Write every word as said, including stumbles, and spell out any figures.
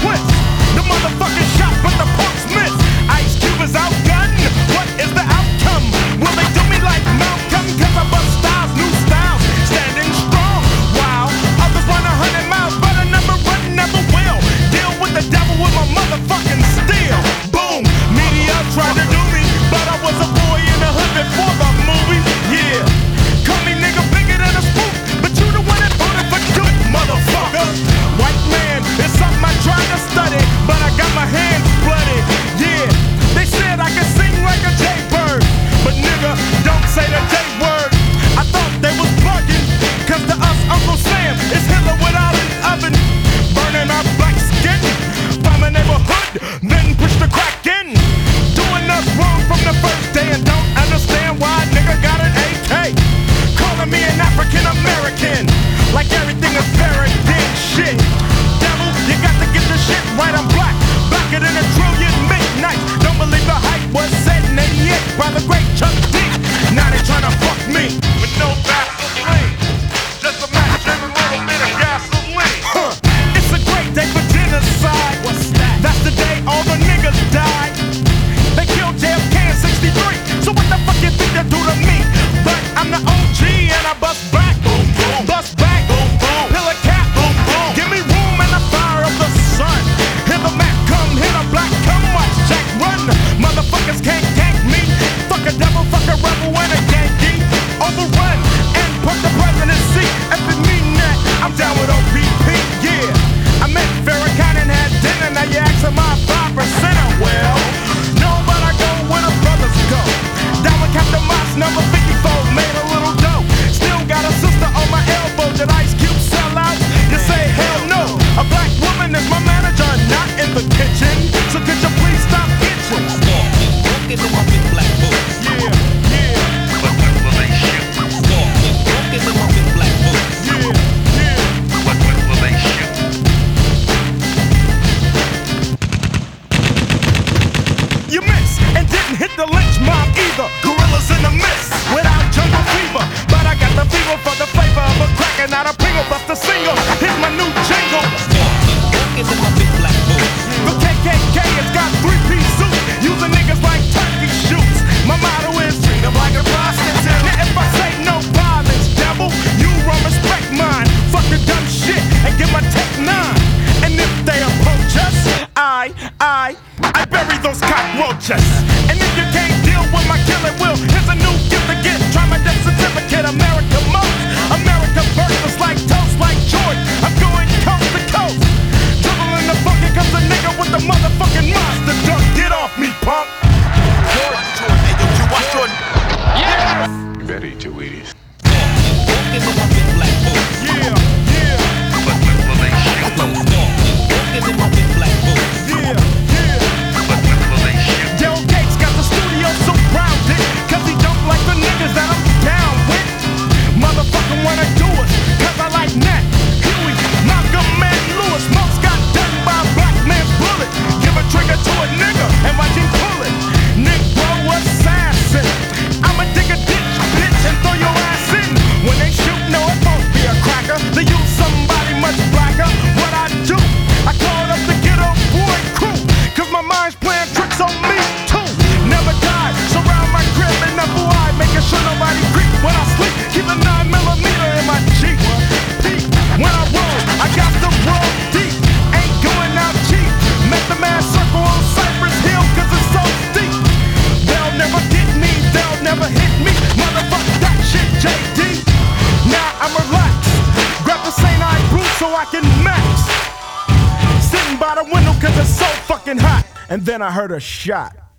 twist. The motherfucking shot, but the punks miss. Ice Cube is outgunned. What is the outcome? Will they do me like Malcolm? Cause I bust styles, new styles, standing strong. Wow, others want a hundred miles, but I never run, never will. Deal with the devil with my motherfucking steel. Boom, media tried to do me, but I was a boy in the hood before the movie. Yeah, call me nigga bigger than a spook, but you the one that voted for Duke, motherfucker. White man is something I tried to study, but I got my hands bloody. Yeah, they said I could sing like a jaybird, but nigga, don't say the J word. I thought they was bugging, cause to us Uncle Sam is Hitler without an oven. Burning our black skin from a neighborhood, then push the crack in. Doing us wrong from the first day and don't understand why a nigga got an A K. Calling me an African American, like everything is American shit. Devil, you got to get the shit right, I'm black, blacker than a trillion midnights. Don't believe the hype was said in eighty-eight by the great Chuck D. Now they tryna fuck me with no Vaseline, just a match and a little bit of gasoline. Huh. It's a great day for genocide. What's that? That's the day all the niggas died. They killed J F K in sixty-three, so what the fuck you think they do to me? But I'm the O G and I bust back, boom, boom. Bust back, boom, boom. Pillar cap, boom, boom. Give me room in the fire of the sun. Hear the Mac come, hear the black come, watch Jack run. Motherfuckers can't gank me. Fuck a devil, fuck a rebel and a Yankee. Overrun and put the presidency. If it mean that, I'm down with O P P, yeah. I met Farrakhan and had dinner, now you asking my five percent. Well, no, but I go where the brothers go. Down with Captain Moss, number fifty-four, made a little dough. Still got a sister on my elbow, that Ice Cube sell out? You say hell no. A black woman is my manager, not in the kitchen. So could you please stop itching? Walking in my big black boots. Yeah, yeah. But when will they shoot? Walking in my big black boots. Yeah, yeah. But when will they shoot? You missed and didn't hit the lynch mob either. Gorillas in the mist without jungle fever, but I got the fever for the flavor of a cracker, not a Pringle Buster single. Here's my new jingle. Walking in my big black boots. The K K K has got three-piece suits, using niggas like turkey shoots. My motto is treat them like a prostitute. Now if I say no violence, devil, you won't respect mine. Fuck the dumb shit and get my tech nine. And if they approach us, I, I, I bury those cockroaches. And if you can't deal with my killing will, here's a new gift to get. Try my death certificate, America most. America burgers like toast, like George. I'm going coast to coast. Dribbling the bucket comes a nigga with the motherfucking monster duck. Get off me, punk. Jordan, Jordan, hey, yo, you watch Jordan. Yes! Very two Wheaties. Walking in my big black boots. Yeah, yeah, But when will they shoot? Walking in my big black boots. yeah, yeah. But when will they shoot? Del Gates got the studio surrounded, cause he don't like the niggas that I'm down with. Motherfucker wanna do us, cause I like Nat, Huey, Malcolm, and Lewis. Most got done by a black man's bullet. Give a trigger to a nigga and watch him pull it. Nick bro assassin, I'ma dig a ditch, bitch, and throw your ass in. When they shoot, no, it won't be a cracker. They use somebody much blacker. What I do, I called up the ghetto boy crew, cause my mind's playing tricks on me too. Never die, surround my crib in the blue eye, making sure nobody creep when I sleep. Keep a nine millimeter in my Jeep. Peep, when I roll, I got the roll deep. Ain't going out cheap. Met the man circle on Cypress Hill, cause it's so steep. They'll never get me, they'll never hit me. Motherfuck that shit, J D. Now I'm relaxed. Grab the Saint I brew so I can max. Sitting by the window cause it's so fucking hot. And then I heard a shot.